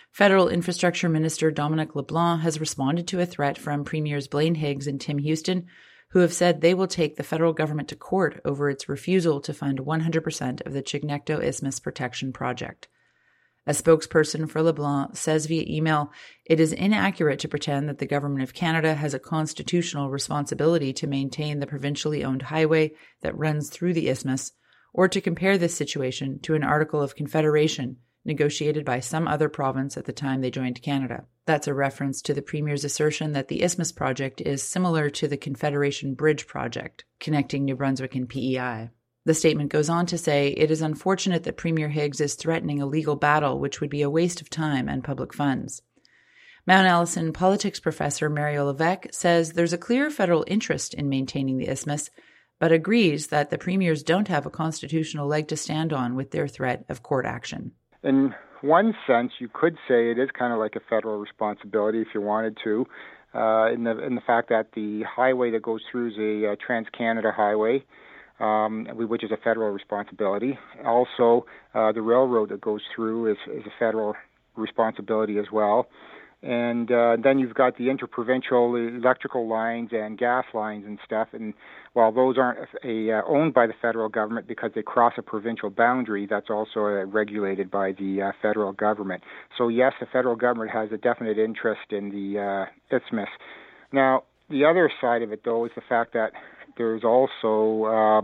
Federal Infrastructure Minister Dominic LeBlanc has responded to a threat from Premiers Blaine Higgs and Tim Houston, who have said they will take the federal government to court over its refusal to fund 100% of the Chignecto Isthmus Protection Project. A spokesperson for LeBlanc says via email, it is inaccurate to pretend that the Government of Canada has a constitutional responsibility to maintain the provincially owned highway that runs through the isthmus, or to compare this situation to an Article of Confederation negotiated by some other province at the time they joined Canada. That's a reference to the Premier's assertion that the Isthmus Project is similar to the Confederation Bridge Project, connecting New Brunswick and PEI. The statement goes on to say, it is unfortunate that Premier Higgs is threatening a legal battle which would be a waste of time and public funds. Mount Allison politics professor Mario Levesque says there's a clear federal interest in maintaining the isthmus, but agrees that the premiers don't have a constitutional leg to stand on with their threat of court action. In one sense, you could say it is kind of like a federal responsibility if you wanted to, in the fact that the highway that goes through is a Trans-Canada highway, which is a federal responsibility. Also, the railroad that goes through is a federal responsibility as well. And then you've got the interprovincial electrical lines and gas lines and stuff. And while those aren't owned by the federal government because they cross a provincial boundary, that's also regulated by the federal government. So yes, the federal government has a definite interest in the isthmus. Now, the other side of it, though, is the fact that there's also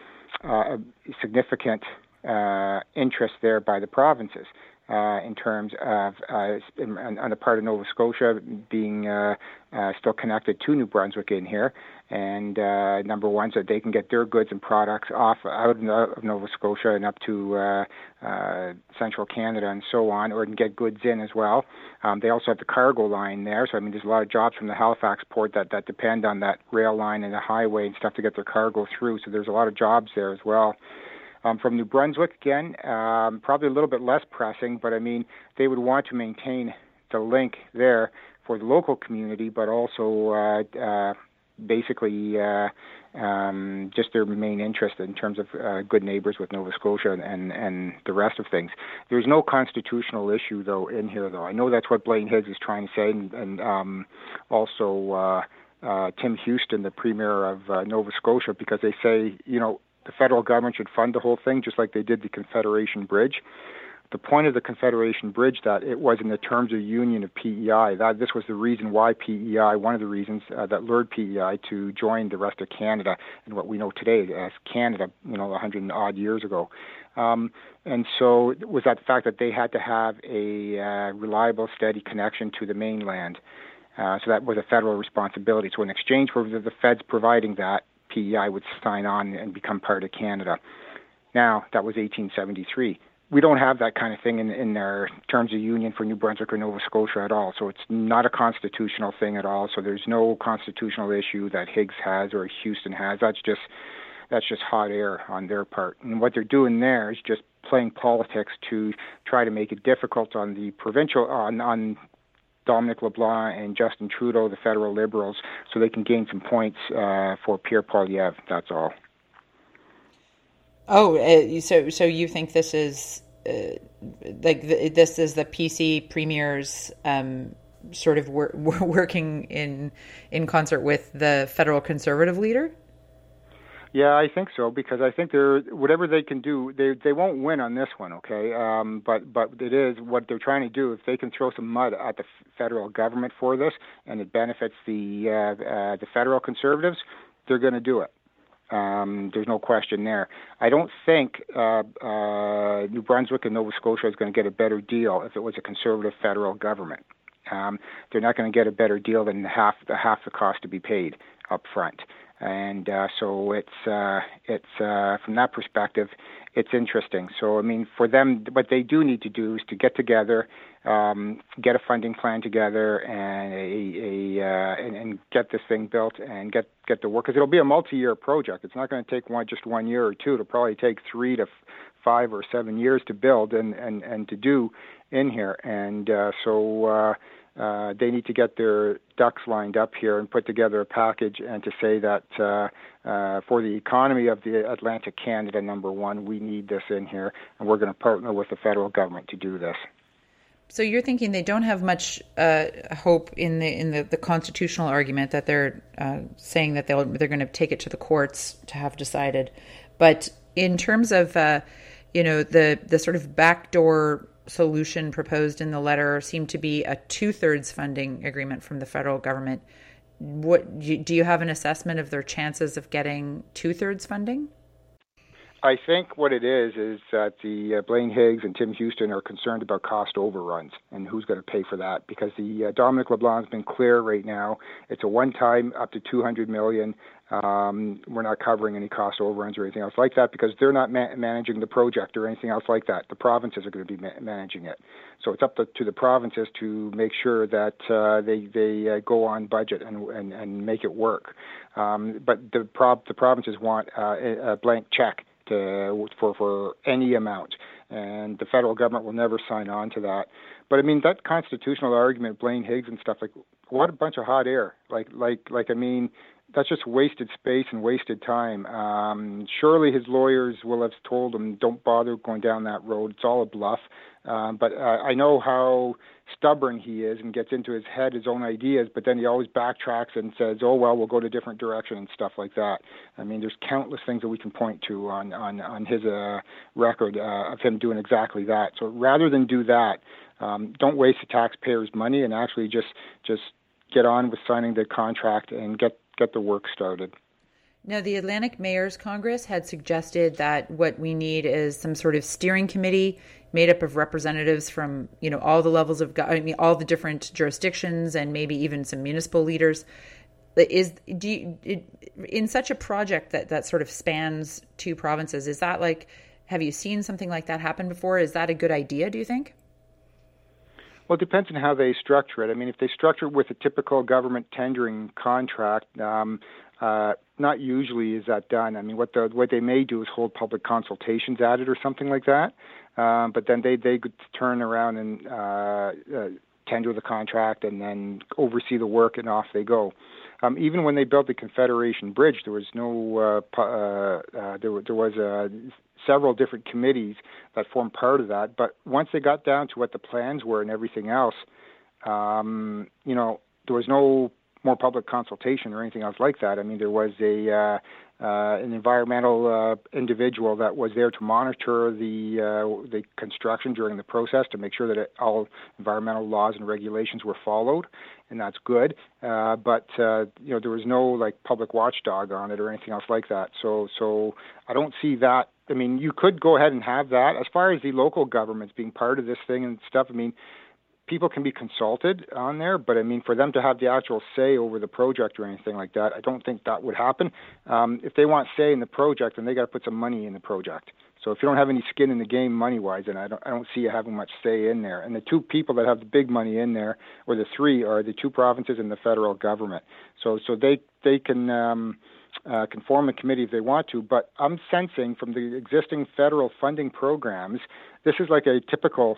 a significant interest there by the provinces. In terms of on the part of Nova Scotia being still connected to New Brunswick in here, and number one, so they can get their goods and products out of Nova Scotia and up to central Canada and so on, or can get goods in as well. They also have the cargo line there, so I mean, there's a lot of jobs from the Halifax port that depend on that rail line and the highway and stuff to get their cargo through. So there's a lot of jobs there as well. From New Brunswick, again, probably a little bit less pressing, but I mean, they would want to maintain the link there for the local community, but also basically just their main interest in terms of good neighbors with Nova Scotia and the rest of things. There's no constitutional issue, though, in here, though. I know that's what Blaine Higgs is trying to say, and also Tim Houston, the Premier of Nova Scotia, because they say, the federal government should fund the whole thing, just like they did the Confederation Bridge. The point of the Confederation Bridge, that it was in the terms of union of PEI. This was the reason why PEI, one of the reasons that lured PEI to join the rest of Canada and what we know today as Canada, 100 odd years ago. And so it was that the fact that they had to have a reliable, steady connection to the mainland. So that was a federal responsibility. So in exchange for the feds providing that, PEI would sign on and become part of Canada. Now, that was 1873. We don't have that kind of thing in our terms of union for New Brunswick or Nova Scotia at all. So it's not a constitutional thing at all. So there's no constitutional issue that Higgs has or Houston has. That's just hot air on their part. And what they're doing there is just playing politics to try to make it difficult on the provincial, on Dominic LeBlanc and Justin Trudeau, the federal Liberals, so they can gain some points for Pierre Poilievre. That's all. Oh, so you think this is this is the PC premiers sort of working in concert with the federal Conservative leader? Yeah, I think so, because I think whatever they can do, they won't win on this one, okay? But it is what they're trying to do. If they can throw some mud at the federal government for this, and it benefits the federal Conservatives, they're going to do it. There's no question there. I don't think New Brunswick and Nova Scotia is going to get a better deal if it was a Conservative federal government. They're not going to get a better deal than half the cost to be paid up front. And so it's from that perspective, it's interesting. So I mean, for them, what they do need to do is to get together, get a funding plan together, and and get this thing built and get to work. Because it'll be a multi-year project. It's not going to take just 1 year or two. It'll probably take 3 to 5 or 7 years to build and to do in here. And so. They need to get their ducks lined up here and put together a package, and to say that for the economy of the Atlantic Canada, number one, we need this in here, and we're going to partner with the federal government to do this. So you're thinking they don't have much hope in the constitutional argument that they're saying that they're going to take it to the courts to have decided, but in terms of the sort of backdoor solution proposed in the letter seemed to be a 2/3 funding agreement from the federal government. What do you have an assessment of their chances of getting 2/3 funding? I think what it is that the Blaine Higgs and Tim Houston are concerned about cost overruns and who's going to pay for that, because the Dominic LeBlanc has been clear right now. It's a one-time up to $200 million. We're not covering any cost overruns or anything else like that because they're not managing the project or anything else like that. The provinces are going to be managing it. So it's up to the provinces to make sure that they go on budget and make it work. But the provinces want a blank check for any amount, and the federal government will never sign on to that. But I mean, that constitutional argument, Blaine Higgs and stuff, like, what a bunch of hot air. I mean, that's just wasted space and wasted time. Surely his lawyers will have told him, don't bother going down that road. It's all a bluff. But I know how stubborn he is and gets into his head his own ideas, but then he always backtracks and says, oh, well, we'll go to a different direction and stuff like that. I mean, there's countless things that we can point to on his record of him doing exactly that. So rather than do that, don't waste the taxpayers' money and actually just get on with signing the contract and get the work started. Now, the Atlantic Mayors Congress had suggested that what we need is some sort of steering committee made up of representatives from, all the levels of all the different jurisdictions and maybe even some municipal leaders. In such a project that sort of spans two provinces, is that have you seen something like that happen before? Is that a good idea, do you think? Well, it depends on how they structure it. I mean, if they structure it with a typical government tendering contract, not usually is that done. I mean, what they may do is hold public consultations at it or something like that. But then they could turn around and tender the contract and then oversee the work, and off they go. Even when they built the Confederation Bridge, there was there was several different committees that formed part of that. But once they got down to what the plans were and everything else, there was no more public consultation or anything else like that. I mean, there was an environmental individual that was there to monitor the construction during the process to make sure that all environmental laws and regulations were followed, and that's good. But there was no public watchdog on it or anything else like that. So I don't see that. I mean, you could go ahead and have that. As far as the local governments being part of this thing and stuff, I mean, people can be consulted on there, but I mean, for them to have the actual say over the project or anything like that, I don't think that would happen. If they want say in the project, then they got to put some money in the project. So if you don't have any skin in the game money-wise, then I don't see you having much say in there. And the two people that have the big money in there, or the three, are the two provinces and the federal government. So they can form a committee if they want to. But I'm sensing from the existing federal funding programs, this is like a typical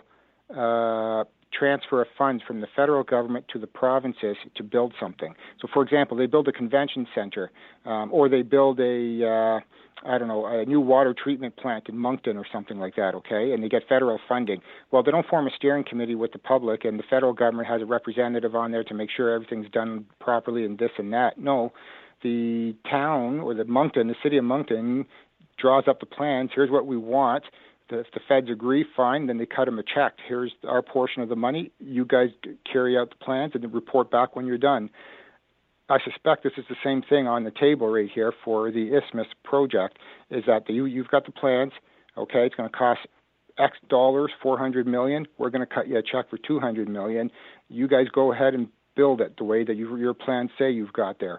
transfer of funds from the federal government to the provinces to build something. So, for example, they build a convention center, or they build a new water treatment plant in Moncton or something like that, okay, and they get federal funding. Well, they don't form a steering committee with the public, and the federal government has a representative on there to make sure everything's done properly and this and that. No, the town or the city of Moncton draws up the plans. Here's what we want. If the feds agree, fine, then they cut them a check. Here's our portion of the money. You guys carry out the plans and then report back when you're done. I suspect this is the same thing on the table right here for the Isthmus project, is that you've got the plans, okay, it's going to cost X dollars, $400 million. We're going to cut you a check for $200 million. You guys go ahead and build it the way that your plans say you've got there.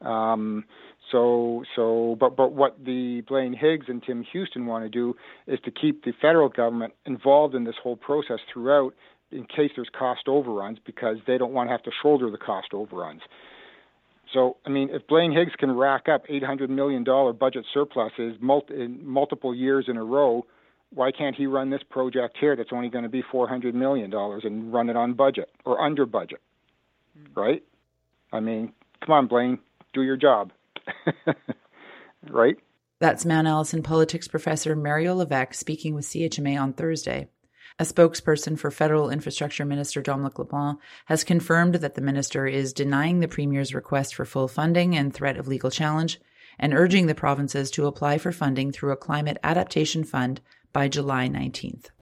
But what the Blaine Higgs and Tim Houston want to do is to keep the federal government involved in this whole process throughout in case there's cost overruns, because they don't want to have to shoulder the cost overruns. So, I mean, if Blaine Higgs can rack up $800 million budget surpluses in multiple years in a row, why can't he run this project here that's only going to be $400 million and run it on budget or under budget, right? I mean, come on, Blaine, do your job. Right? That's Mount Allison politics professor Mario Levesque speaking with CHMA on Thursday. A spokesperson for Federal Infrastructure Minister Dominic LeBlanc has confirmed that the minister is denying the Premier's request for full funding and threat of legal challenge, and urging the provinces to apply for funding through a climate adaptation fund by July 19th.